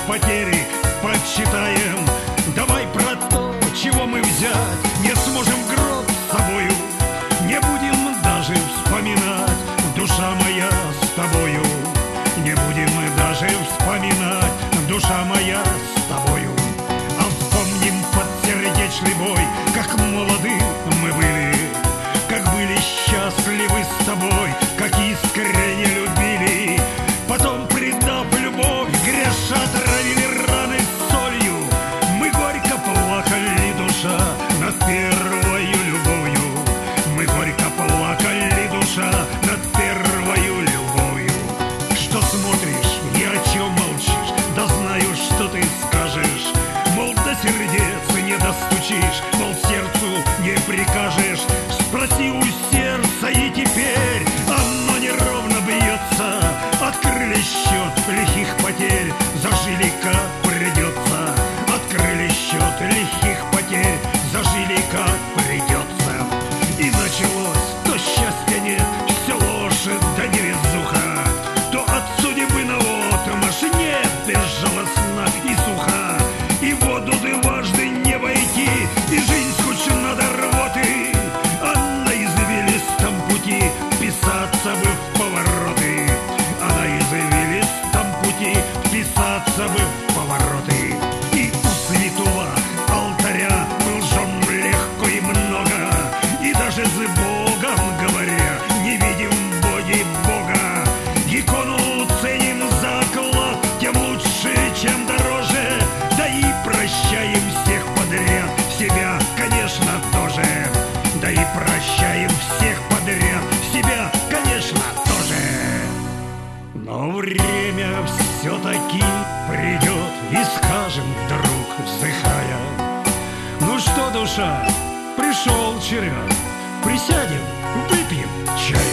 потери подсчитаем. Давай про то, чего мы взять не сможем гроб с собою, не будем даже вспоминать, душа моя, с тобою. Не будем мы даже вспоминать, душа моя, с тобою. А вспомним под сердечный бой, как молоды мы были, как были счастливы с тобой, как искренне любили. Потом, предав любовь, греша травили раны солью. Мы горько плакали, душа, над первою любовью. Мы горько плакали, душа, над первою любовью. Что смотришь, ни о чем молчишь, да знаю, что ты скажешь. Мол, до сердец не достучишь, мол, сердцу не прикажешь. Спроси у сердца, и теперь оно неровно бьется. Открыли счет лихих потерь, зажили как придется. Открыли счет лихих потерь, зажили как придется. И началось, то счастья нет, все ложь да невезуха, то от судьбы наотмашь нет, безжалостна и суха. И воду дважды не войти, и жизнь скучна до рвоты, а на извилистом пути вписаться бы в повороты. А на извилистом пути вписаться бы в повороты. И у святого алтаря мы лжем легко и много, и даже с Богом говоря не видим в Боге Бога. Икону ценим за оклад, тем лучше, чем дороже. Да и прощаем всех подряд, себя, конечно, тоже. Да и прощаем всех подряд, себя, конечно, тоже. Но время все-таки придет, и скажем вдруг, вздыхая: ну что, душа, пришел черед, присядем, выпьем чай.